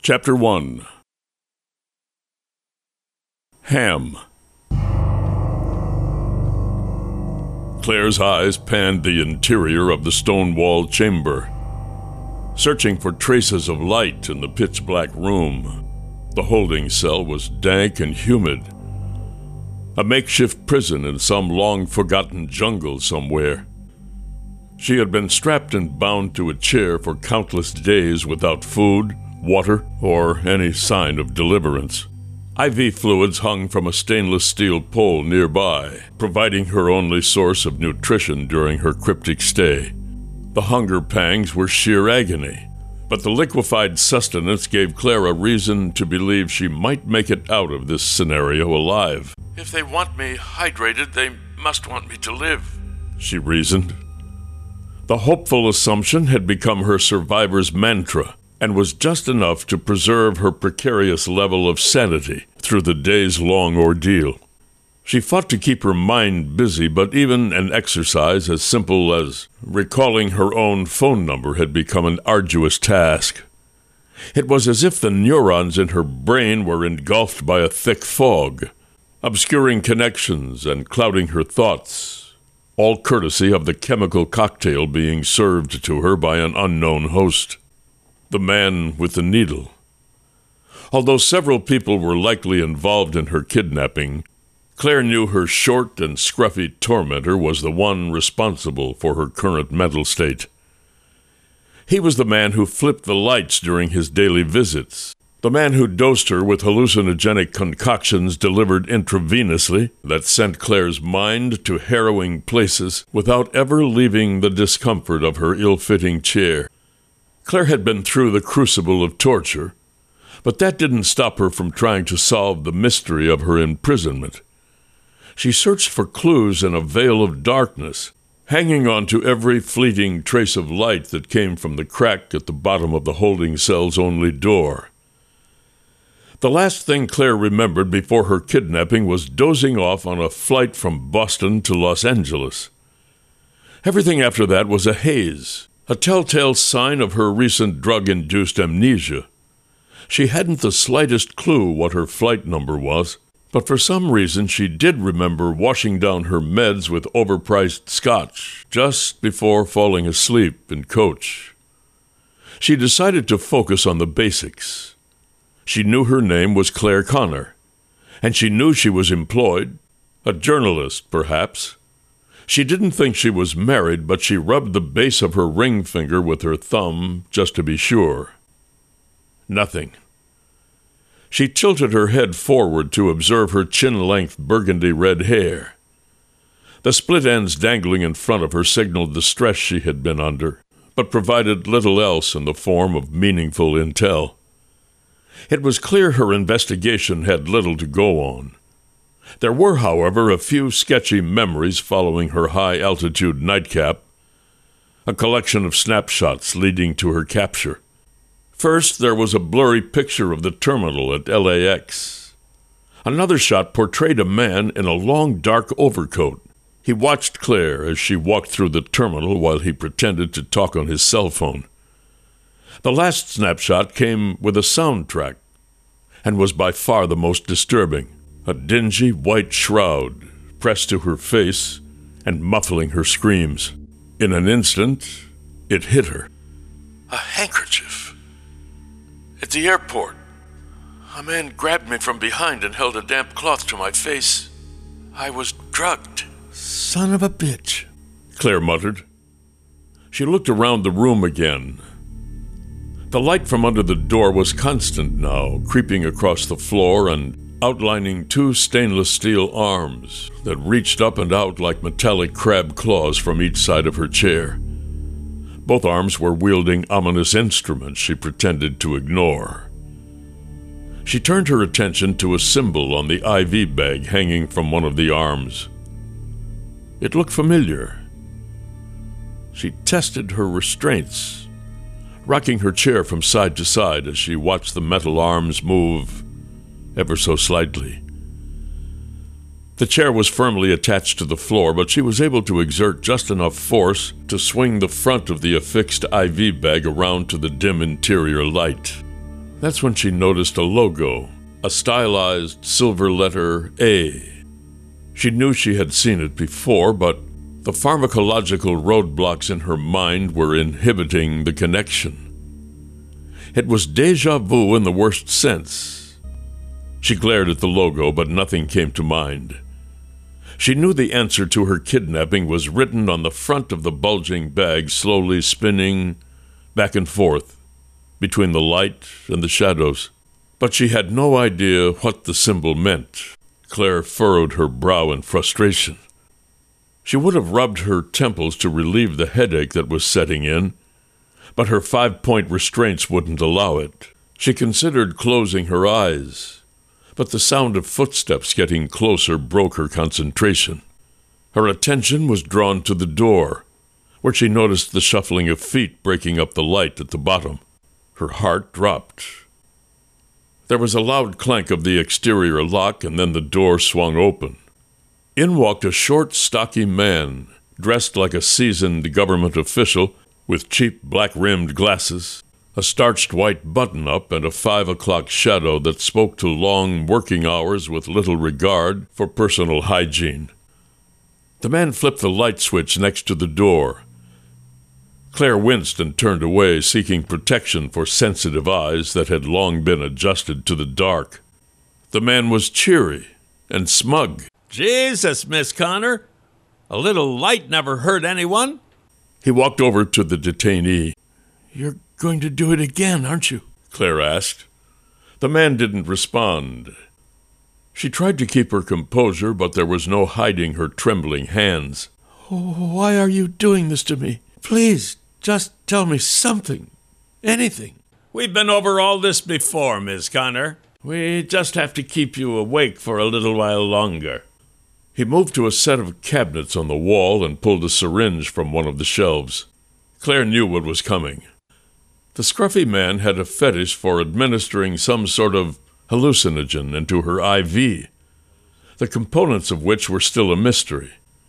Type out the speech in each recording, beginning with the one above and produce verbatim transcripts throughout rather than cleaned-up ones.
Chapter one. Ham. Claire's eyes panned the interior of the stone-walled chamber, searching for traces of light in the pitch-black room. The holding cell was dank and humid, a makeshift prison in some long-forgotten jungle somewhere. She had been strapped and bound to a chair for countless days without food, water, or any sign of deliverance. I V fluids hung from a stainless steel pole nearby, providing her only source of nutrition during her cryptic stay. The hunger pangs were sheer agony, but the liquefied sustenance gave Claire a reason to believe she might make it out of this scenario alive. "If they want me hydrated, they must want me to live," she reasoned. The hopeful assumption had become her survivor's mantra, and was just enough to preserve her precarious level of sanity through the days-long ordeal. She fought to keep her mind busy, but even an exercise as simple as recalling her own phone number had become an arduous task. It was as if the neurons in her brain were engulfed by a thick fog, obscuring connections and clouding her thoughts, all courtesy of the chemical cocktail being served to her by an unknown host. The man with the needle. Although several people were likely involved in her kidnapping, Claire knew her short and scruffy tormentor was the one responsible for her current mental state. He was the man who flipped the lights during his daily visits, the man who dosed her with hallucinogenic concoctions delivered intravenously that sent Claire's mind to harrowing places without ever leaving the discomfort of her ill-fitting chair. Claire had been through the crucible of torture, but that didn't stop her from trying to solve the mystery of her imprisonment. She searched for clues in a veil of darkness, hanging on to every fleeting trace of light that came from the crack at the bottom of the holding cell's only door. The last thing Claire remembered before her kidnapping was dozing off on a flight from Boston to Los Angeles. Everything after that was a haze, a telltale sign of her recent drug-induced amnesia. She hadn't the slightest clue what her flight number was, but for some reason she did remember washing down her meds with overpriced scotch just before falling asleep in coach. She decided to focus on the basics. She knew her name was Claire Connor, and she knew she was employed, a journalist, perhaps. She didn't think she was married, but she rubbed the base of her ring finger with her thumb just to be sure. Nothing. She tilted her head forward to observe her chin-length burgundy-red hair. The split ends dangling in front of her signaled the stress she had been under, but provided little else in the form of meaningful intel. It was clear her investigation had little to go on. There were, however, a few sketchy memories following her high-altitude nightcap, a collection of snapshots leading to her capture. First, there was a blurry picture of the terminal at L A X. Another shot portrayed a man in a long, dark overcoat. He watched Claire as she walked through the terminal while he pretended to talk on his cell phone. The last snapshot came with a soundtrack and was by far the most disturbing. A dingy white shroud pressed to her face and muffling her screams. In an instant, it hit her. A handkerchief. At the airport, a man grabbed me from behind and held a damp cloth to my face. I was drugged. Son of a bitch, Claire muttered. She looked around the room again. The light from under the door was constant now, creeping across the floor and outlining two stainless steel arms that reached up and out like metallic crab claws from each side of her chair. Both arms were wielding ominous instruments she pretended to ignore. She turned her attention to a symbol on the I V bag hanging from one of the arms. It looked familiar. She tested her restraints, rocking her chair from side to side as she watched the metal arms move ever so slightly. The chair was firmly attached to the floor, but she was able to exert just enough force to swing the front of the affixed I V bag around to the dim interior light. That's when she noticed a logo, a stylized silver letter A. She knew she had seen it before, but the pharmacological roadblocks in her mind were inhibiting the connection. It was déjà vu in the worst sense. She glared at the logo, but nothing came to mind. She knew the answer to her kidnapping was written on the front of the bulging bag, slowly spinning back and forth between the light and the shadows. But she had no idea what the symbol meant. Claire furrowed her brow in frustration. She would have rubbed her temples to relieve the headache that was setting in, but her five-point restraints wouldn't allow it. She considered closing her eyes, but the sound of footsteps getting closer broke her concentration. Her attention was drawn to the door, where she noticed the shuffling of feet breaking up the light at the bottom. Her heart dropped. There was a loud clank of the exterior lock, and then the door swung open. In walked a short, stocky man, dressed like a seasoned government official, with cheap black-rimmed glasses, a starched white button-up, and a five-o'clock shadow that spoke to long working hours with little regard for personal hygiene. The man flipped the light switch next to the door. Claire winced and turned away, seeking protection for sensitive eyes that had long been adjusted to the dark. The man was cheery and smug. "Jesus, Miss Connor! A little light never hurt anyone." He walked over to the detainee. "You're going to do it again, aren't you?" Claire asked. The man didn't respond. She tried to keep her composure, but there was no hiding her trembling hands. "Why are you doing this to me? Please, just tell me something. Anything." "We've been over all this before, Miss Connor. We just have to keep you awake for a little while longer." He moved to a set of cabinets on the wall and pulled a syringe from one of the shelves. Claire knew what was coming. The scruffy man had a fetish for administering some sort of hallucinogen into her I V, the components of which were still a mystery.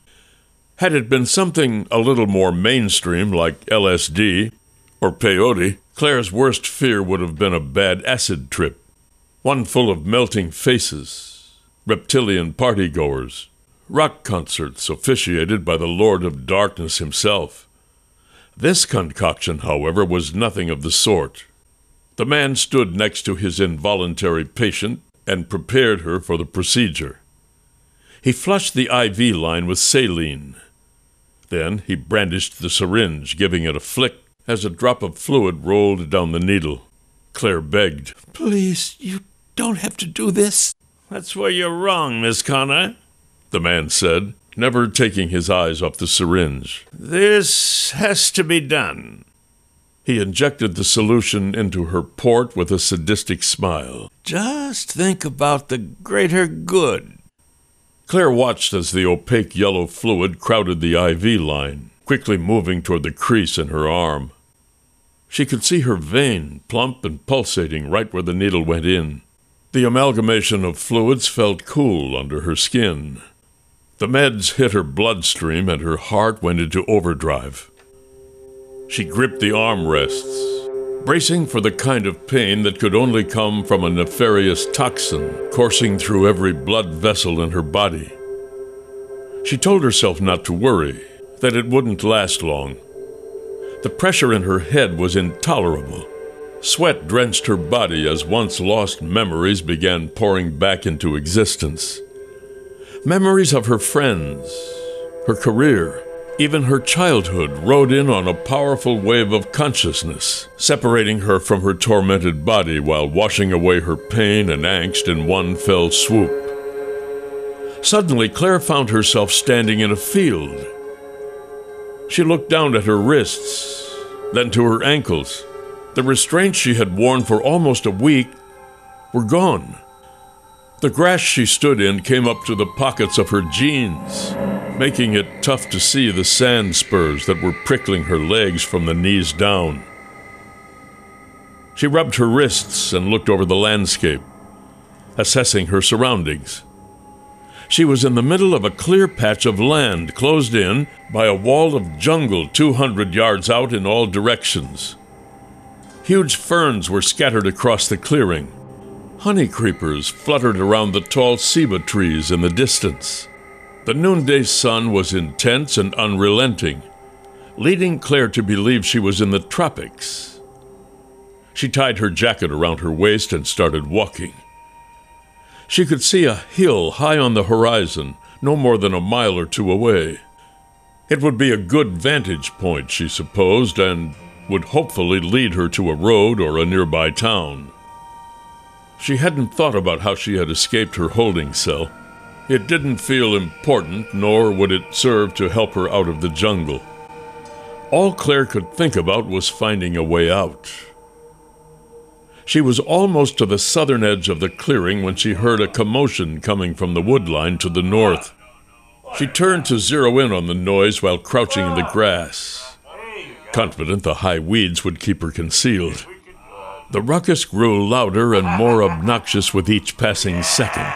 Had it been something a little more mainstream like L S D or peyote, Claire's worst fear would have been a bad acid trip, one full of melting faces, reptilian partygoers, rock concerts officiated by the Lord of Darkness himself. This concoction, however, was nothing of the sort. The man stood next to his involuntary patient and prepared her for the procedure. He flushed the I V line with saline. Then he brandished the syringe, giving it a flick as a drop of fluid rolled down the needle. Claire begged, "Please, you don't have to do this." "That's where you're wrong, Miss Connor," the man said, never taking his eyes off the syringe. "This has to be done." He injected the solution into her port with a sadistic smile. "Just think about the greater good." Claire watched as the opaque yellow fluid crowded the I V line, quickly moving toward the crease in her arm. She could see her vein, plump and pulsating right where the needle went in. The amalgamation of fluids felt cool under her skin. The meds hit her bloodstream and her heart went into overdrive. She gripped the armrests, bracing for the kind of pain that could only come from a nefarious toxin coursing through every blood vessel in her body. She told herself not to worry, that it wouldn't last long. The pressure in her head was intolerable. Sweat drenched her body as once-lost memories began pouring back into existence. Memories of her friends, her career, even her childhood rode in on a powerful wave of consciousness, separating her from her tormented body while washing away her pain and angst in one fell swoop. Suddenly, Claire found herself standing in a field. She looked down at her wrists, then to her ankles. The restraints she had worn for almost a week were gone. The grass she stood in came up to the pockets of her jeans, making it tough to see the sand spurs that were prickling her legs from the knees down. She rubbed her wrists and looked over the landscape, assessing her surroundings. She was in the middle of a clear patch of land closed in by a wall of jungle two hundred yards out in all directions. Huge ferns were scattered across the clearing. Honey creepers fluttered around the tall ceiba trees in the distance. The noonday sun was intense and unrelenting, leading Claire to believe she was in the tropics. She tied her jacket around her waist and started walking. She could see a hill high on the horizon, no more than a mile or two away. It would be a good vantage point, she supposed, and would hopefully lead her to a road or a nearby town. She hadn't thought about how she had escaped her holding cell. It didn't feel important, nor would it serve to help her out of the jungle. All Claire could think about was finding a way out. She was almost to the southern edge of the clearing when she heard a commotion coming from the woodline to the north. She turned to zero in on the noise while crouching in the grass, confident the high weeds would keep her concealed. The ruckus grew louder and more obnoxious with each passing second.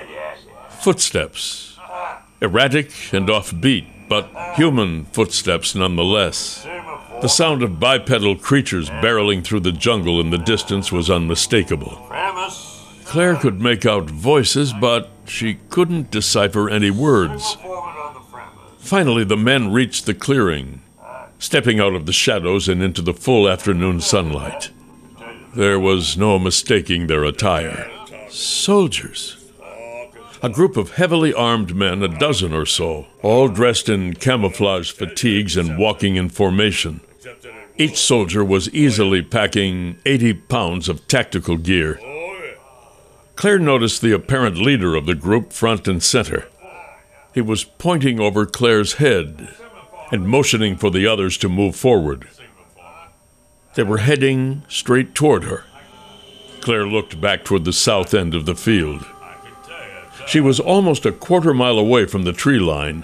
Footsteps, erratic and offbeat, but human footsteps nonetheless. The sound of bipedal creatures barreling through the jungle in the distance was unmistakable. Claire could make out voices, but she couldn't decipher any words. Finally, the men reached the clearing, stepping out of the shadows and into the full afternoon sunlight. There was no mistaking their attire. Soldiers. A group of heavily armed men, a dozen or so, all dressed in camouflage fatigues and walking in formation. Each soldier was easily packing eighty pounds of tactical gear. Claire noticed the apparent leader of the group front and center. He was pointing over Claire's head and motioning for the others to move forward. They were heading straight toward her. Claire looked back toward the south end of the field. She was almost a quarter mile away from the tree line.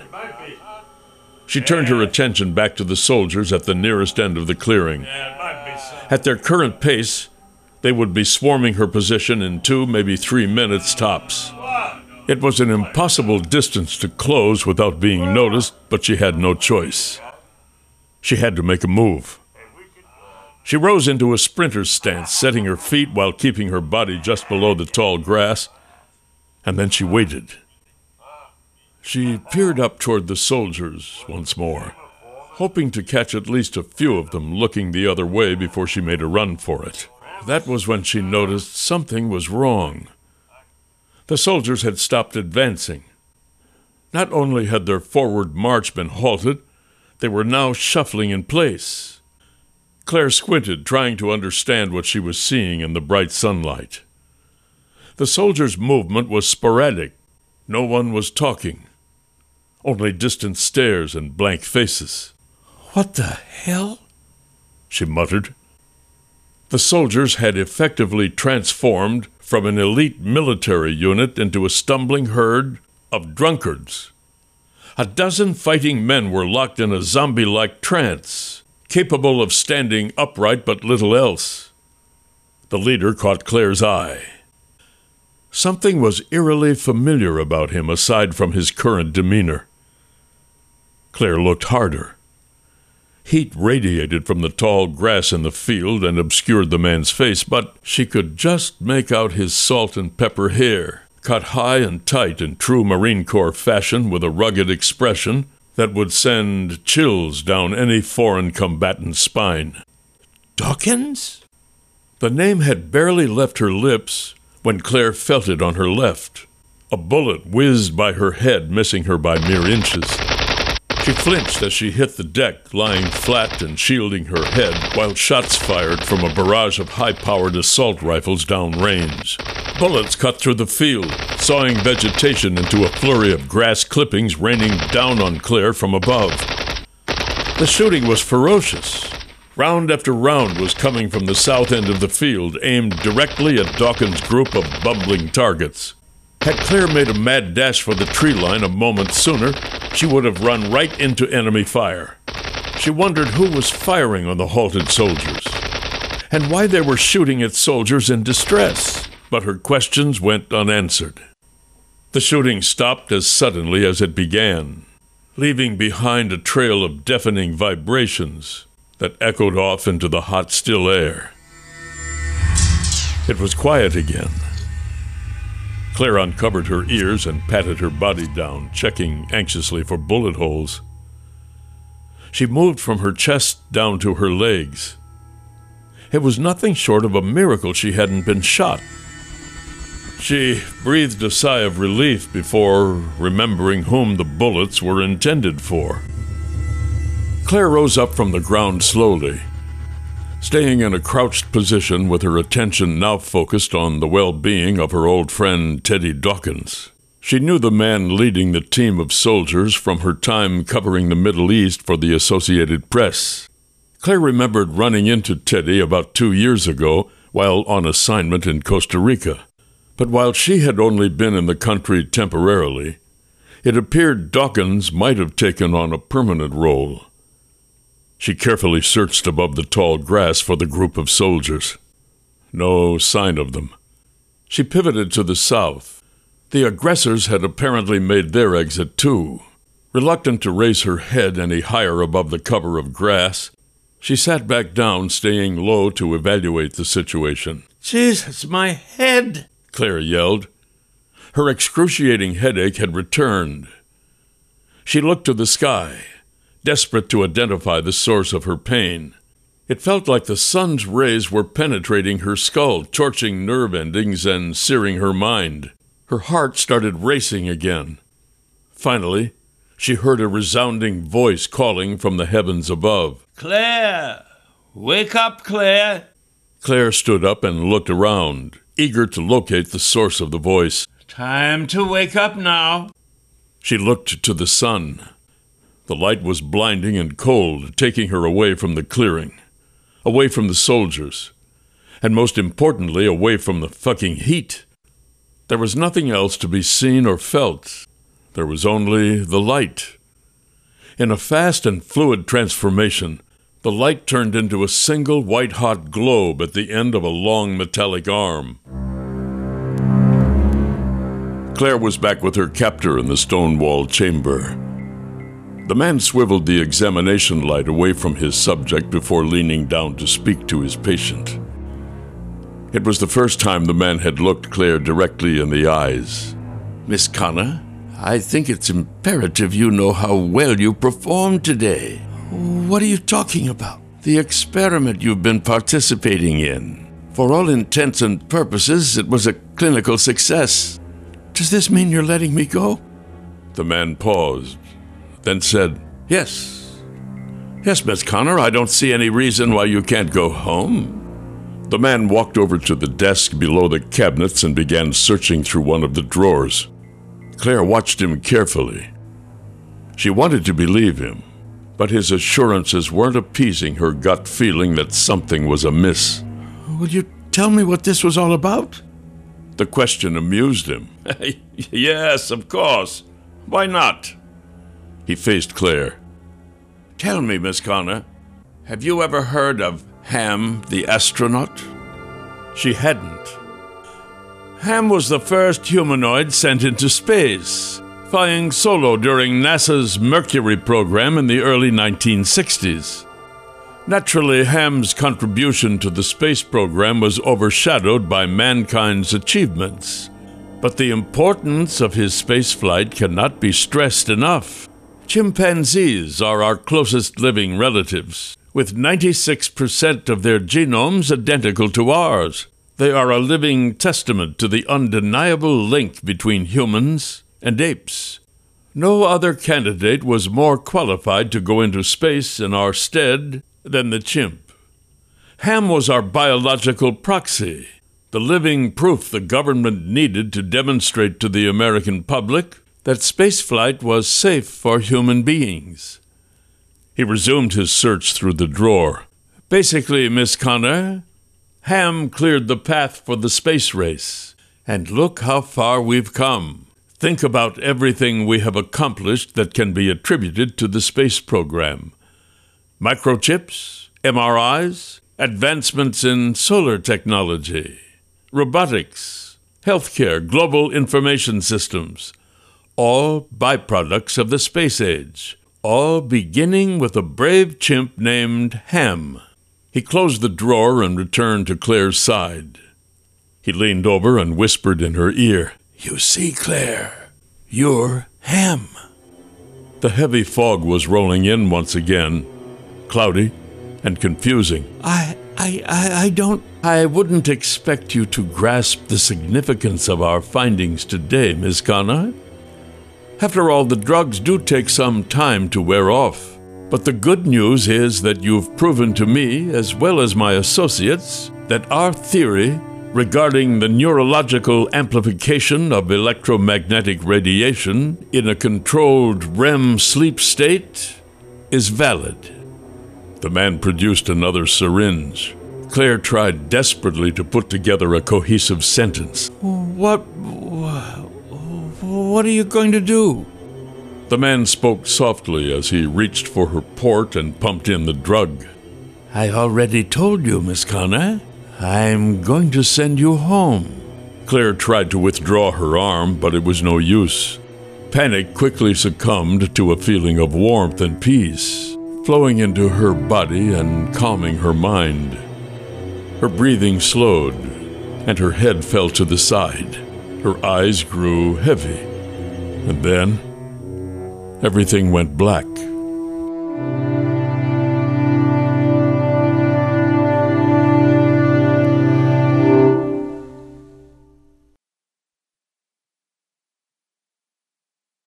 She turned her attention back to the soldiers at the nearest end of the clearing. At their current pace, they would be swarming her position in two, maybe three minutes tops. It was an impossible distance to close without being noticed, but she had no choice. She had to make a move. She rose into a sprinter's stance, setting her feet while keeping her body just below the tall grass, and then she waited. She peered up toward the soldiers once more, hoping to catch at least a few of them looking the other way before she made a run for it. That was when she noticed something was wrong. The soldiers had stopped advancing. Not only had their forward march been halted, they were now shuffling in place. Claire squinted, trying to understand what she was seeing in the bright sunlight. The soldiers' movement was sporadic. No one was talking. Only distant stares and blank faces. "What the hell?" she muttered. The soldiers had effectively transformed from an elite military unit into a stumbling herd of drunkards. A dozen fighting men were locked in a zombie-like trance, capable of standing upright but little else. The leader caught Claire's eye. Something was eerily familiar about him aside from his current demeanor. Claire looked harder. Heat radiated from the tall grass in the field and obscured the man's face, but she could just make out his salt and pepper hair, cut high and tight in true Marine Corps fashion with a rugged expression that would send chills down any foreign combatant's spine. Dawkins? The name had barely left her lips when Claire felt it on her left. A bullet whizzed by her head, missing her by mere inches. She flinched as she hit the deck, lying flat and shielding her head, while shots fired from a barrage of high-powered assault rifles downrange. Bullets cut through the field, sawing vegetation into a flurry of grass clippings raining down on Claire from above. The shooting was ferocious. Round after round was coming from the south end of the field, aimed directly at Dawkins' group of bumbling targets. Had Claire made a mad dash for the tree line a moment sooner, she would have run right into enemy fire. She wondered who was firing on the halted soldiers, and why they were shooting at soldiers in distress, but her questions went unanswered. The shooting stopped as suddenly as it began, leaving behind a trail of deafening vibrations that echoed off into the hot, still air. It was quiet again. Claire uncovered her ears and patted her body down, checking anxiously for bullet holes. She moved from her chest down to her legs. It was nothing short of a miracle she hadn't been shot. She breathed a sigh of relief before remembering whom the bullets were intended for. Claire rose up from the ground slowly, staying in a crouched position with her attention now focused on the well-being of her old friend Teddy Dawkins. She knew the man leading the team of soldiers from her time covering the Middle East for the Associated Press. Claire remembered running into Teddy about two years ago while on assignment in Costa Rica. But while she had only been in the country temporarily, it appeared Dawkins might have taken on a permanent role. She carefully searched above the tall grass for the group of soldiers. No sign of them. She pivoted to the south. The aggressors had apparently made their exit too. Reluctant to raise her head any higher above the cover of grass, she sat back down, staying low to evaluate the situation. Jesus, my head! Claire yelled. Her excruciating headache had returned. She looked to the sky, desperate to identify the source of her pain. It felt like the sun's rays were penetrating her skull, torching nerve endings and searing her mind. Her heart started racing again. Finally, she heard a resounding voice calling from the heavens above. Claire! Wake up, Claire! Claire stood up and looked around, eager to locate the source of the voice. Time to wake up now. She looked to the sun. The light was blinding and cold, taking her away from the clearing, away from the soldiers, and most importantly, away from the fucking heat. There was nothing else to be seen or felt. There was only the light. In a fast and fluid transformation, the light turned into a single white-hot globe at the end of a long metallic arm. Claire was back with her captor in the stone-walled chamber. The man swiveled the examination light away from his subject before leaning down to speak to his patient. It was the first time the man had looked Claire directly in the eyes. Miss Connor, I think it's imperative you know how well you performed today. What are you talking about? The experiment you've been participating in. For all intents and purposes, it was a clinical success. Does this mean you're letting me go? The man paused, then said, Yes. Yes, Miss Connor, I don't see any reason why you can't go home. The man walked over to the desk below the cabinets and began searching through one of the drawers. Claire watched him carefully. She wanted to believe him, but his assurances weren't appeasing her gut feeling that something was amiss. Will you tell me what this was all about? The question amused him. Yes, of course. Why not? He faced Claire. Tell me, Miss Connor, have you ever heard of Ham the astronaut? She hadn't. Ham was the first humanoid sent into space, flying solo during NASA's Mercury program in the early nineteen sixties. Naturally, Ham's contribution to the space program was overshadowed by mankind's achievements, but the importance of his spaceflight cannot be stressed enough. Chimpanzees are our closest living relatives, with ninety-six percent of their genomes identical to ours. They are a living testament to the undeniable link between humans and apes. No other candidate was more qualified to go into space in our stead than the chimp. Ham was our biological proxy, the living proof the government needed to demonstrate to the American public that spaceflight was safe for human beings. He resumed his search through the drawer. Basically, Miss Connor, Ham cleared the path for the space race. And look how far we've come. Think about everything we have accomplished that can be attributed to the space program. Microchips, M R Is, advancements in solar technology, robotics, healthcare, global information systems, all byproducts of the space age, all beginning with a brave chimp named Ham. He closed the drawer and returned to Claire's side. He leaned over and whispered in her ear, "You see, Claire, you're Ham." The heavy fog was rolling in once again, cloudy and confusing. I, I, I, I don't... I wouldn't expect you to grasp the significance of our findings today, Miss Connor. After all, the drugs do take some time to wear off. But the good news is that you've proven to me, as well as my associates, that our theory regarding the neurological amplification of electromagnetic radiation in a controlled R E M sleep state is valid. The man produced another syringe. Claire tried desperately to put together a cohesive sentence. What... what are you going to do? The man spoke softly as he reached for her port and pumped in the drug. I already told you, Miss Connor. I'm going to send you home. Claire tried to withdraw her arm, but it was no use. Panic quickly succumbed to a feeling of warmth and peace, flowing into her body and calming her mind. Her breathing slowed, and her head fell to the side. Her eyes grew heavy, and then everything went black.